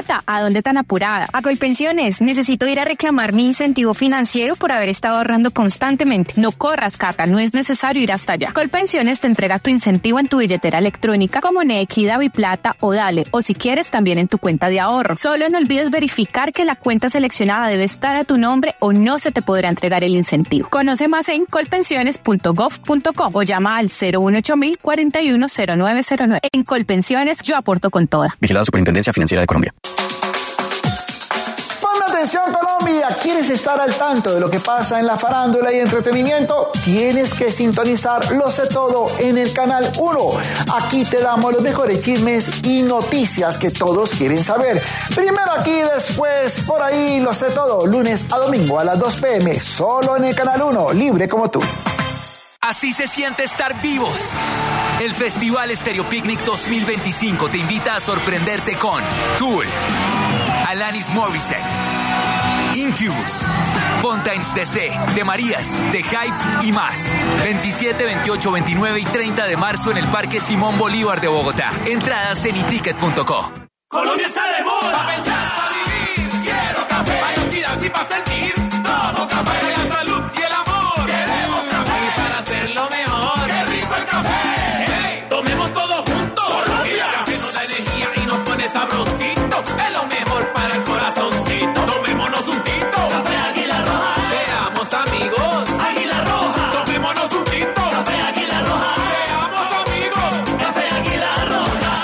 Cata, ¿a dónde tan apurada? A Colpensiones, necesito ir a reclamar mi incentivo financiero por haber estado ahorrando constantemente. No corras, Cata, no es necesario ir hasta allá. Colpensiones te entrega tu incentivo en tu billetera electrónica como Nequi, Daviplata o Dale, o si quieres también en tu cuenta de ahorro. Solo no olvides verificar que la cuenta seleccionada debe estar a tu nombre o no se te podrá entregar el incentivo. Conoce más en colpensiones punto gov punto co o llama al cero uno ocho mil cuarenta y uno cero nueve cero nueve. En Colpensiones yo aporto con toda. Vigilada Superintendencia Financiera de Colombia. Atención Colombia, ¿quieres estar al tanto de lo que pasa en la farándula y entretenimiento? Tienes que sintonizar Lo Sé Todo en el Canal uno. Aquí te damos los mejores chismes y noticias que todos quieren saber. Primero aquí, después por ahí, Lo Sé Todo, lunes a domingo a las dos pm, solo en el Canal uno, libre como tú. Así se siente estar vivos. El Festival Estéreo Picnic dos mil veinticinco te invita a sorprenderte con Tool, Alanis Morissette, Incubus, Fontaines D C, The Marías, The Hypes y más. veintisiete, veintiocho, veintinueve y treinta de marzo en el Parque Simón Bolívar de Bogotá. Entradas en iticket punto co. Colombia está de moda. Pa' pensar, pa' vivir. Quiero café. Pa' identidad y pa' sentir. Tomo café. Para la salud y el amor. Queremos café. Y para hacerlo mejor. ¡Qué rico el café! Hey, tomemos todos juntos. Colombia. El café nos da energía y nos pone sabrosito. Es lo mejor para el corazoncito. Tomémonos un tinto. Café Águila Roja. Seamos amigos. Águila Roja. Tomémonos un tinto. Café Águila Roja. Seamos amigos. Café Águila Roja.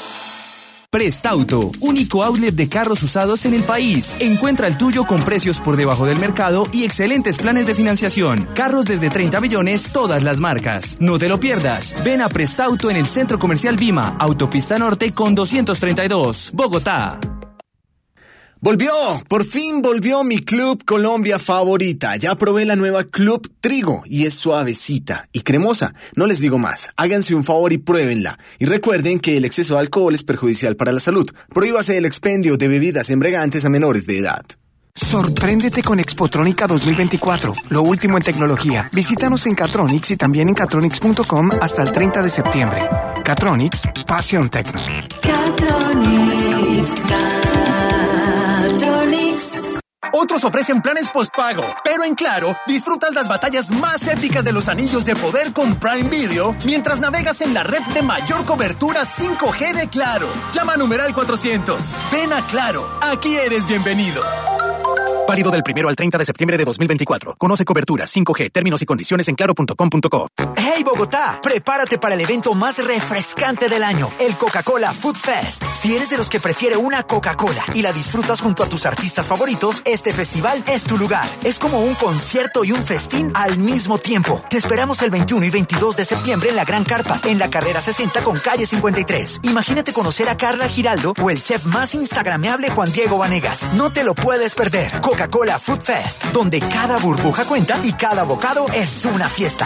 Prestauto, único outlet de carros usados en el país. Encuentra el tuyo con precios por debajo del mercado y excelentes planes de financiación. Carros desde treinta millones, todas las marcas. No te lo pierdas. Ven a Prestauto en el Centro Comercial Vima, Autopista Norte con doscientos treinta y dos, Bogotá. Volvió, por fin volvió mi Club Colombia favorita. Ya probé la nueva Club Trigo y es suavecita y cremosa. No les digo más, háganse un favor y pruébenla. Y recuerden que el exceso de alcohol es perjudicial para la salud. Prohíbase el expendio de bebidas embriagantes a menores de edad. Sorpréndete con Expotrónica dos mil veinticuatro, lo último en tecnología. Visítanos en Catronics y también en catronics punto com hasta el treinta de septiembre. Catronics, pasión tecno. Catronics, Catronics. Otros ofrecen planes postpago, pero en Claro disfrutas las batallas más épicas de los anillos de poder con Prime Video mientras navegas en la red de mayor cobertura cinco G de Claro. Llama a numeral cuatrocientos. Ven a Claro, aquí eres bienvenido. Válido del primero al treinta de septiembre de dos mil veinticuatro. Conoce cobertura cinco G, términos y condiciones en claro punto com punto co. ¡Hey Bogotá! Prepárate para el evento más refrescante del año, el Coca-Cola Food Fest. Si eres de los que prefiere una Coca-Cola y la disfrutas junto a tus artistas favoritos, este festival es tu lugar. Es como un concierto y un festín al mismo tiempo. Te esperamos el veintiuno y veintidós de septiembre en la Gran Carpa, en la carrera sesenta con calle cincuenta y tres. Imagínate conocer a Carla Giraldo o el chef más instagrameable Juan Diego Vanegas. No te lo puedes perder. Coca-Cola Food Fest, donde cada burbuja cuenta y cada bocado es una fiesta.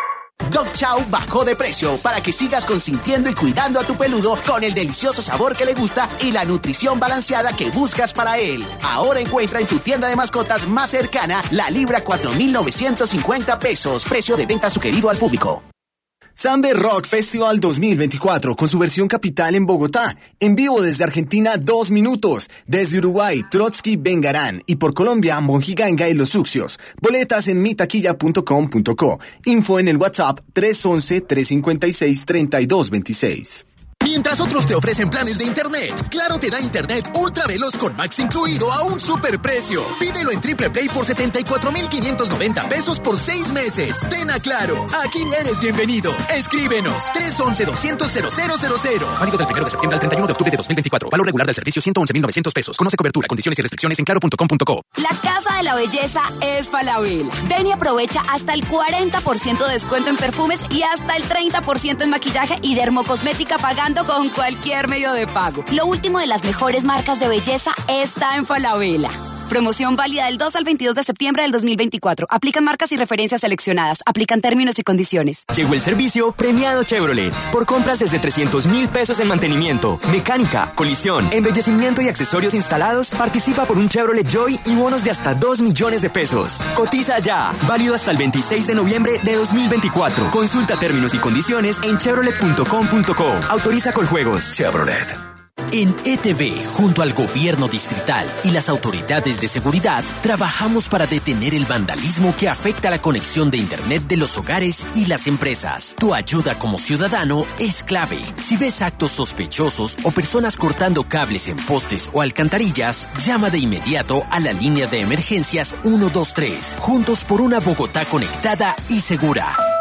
Dog Chow bajó de precio para que sigas consintiendo y cuidando a tu peludo con el delicioso sabor que le gusta y la nutrición balanceada que buscas para él. Ahora encuentra en tu tienda de mascotas más cercana la libra cuatro mil novecientos cincuenta pesos, precio de venta sugerido al público. Sambe Rock Festival dos mil veinticuatro con su versión capital en Bogotá. En vivo desde Argentina, dos minutos. Desde Uruguay, Trotsky Vengarán. Y por Colombia, Monjiganga y Los Sucios. Boletas en mi taquilla punto com punto co. Info en el WhatsApp tres once, tres cincuenta y seis, treinta y dos veintiséis. Mientras otros te ofrecen planes de internet, Claro te da internet ultra veloz con Max incluido a un superprecio. Pídelo en Triple Play por setenta y cuatro mil quinientos noventa pesos por seis meses. Ven a Claro, aquí eres bienvenido. Escríbenos tres once, doscientos, cero cero cero cero. Válido del primero de septiembre al treinta y uno de octubre de dos mil veinticuatro. Valor regular del servicio ciento once mil novecientos pesos. Conoce cobertura, condiciones y restricciones en claro punto com punto co. La Casa de la Belleza es Falabella. Ven y aprovecha hasta el cuarenta por ciento de descuento en perfumes y hasta el treinta por ciento en maquillaje y dermocosmética pagando con cualquier medio de pago. Lo último de las mejores marcas de belleza está en Falabella. Promoción válida del dos al veintidós de septiembre del dos mil veinticuatro. Aplican marcas y referencias seleccionadas. Aplican términos y condiciones. Llegó el servicio premiado Chevrolet. Por compras desde trescientos mil pesos en mantenimiento, mecánica, colisión, embellecimiento y accesorios instalados, participa por un Chevrolet Joy y bonos de hasta dos millones de pesos. Cotiza ya. Válido hasta el veintiséis de noviembre de dos mil veinticuatro. Consulta términos y condiciones en chevrolet punto com punto co. Autoriza con juegos. Chevrolet. En E T V, junto al gobierno distrital y las autoridades de seguridad, trabajamos para detener el vandalismo que afecta la conexión de Internet de los hogares y las empresas. Tu ayuda como ciudadano es clave. Si ves actos sospechosos o personas cortando cables en postes o alcantarillas, llama de inmediato a la línea de emergencias uno dos tres. Juntos por una Bogotá conectada y segura.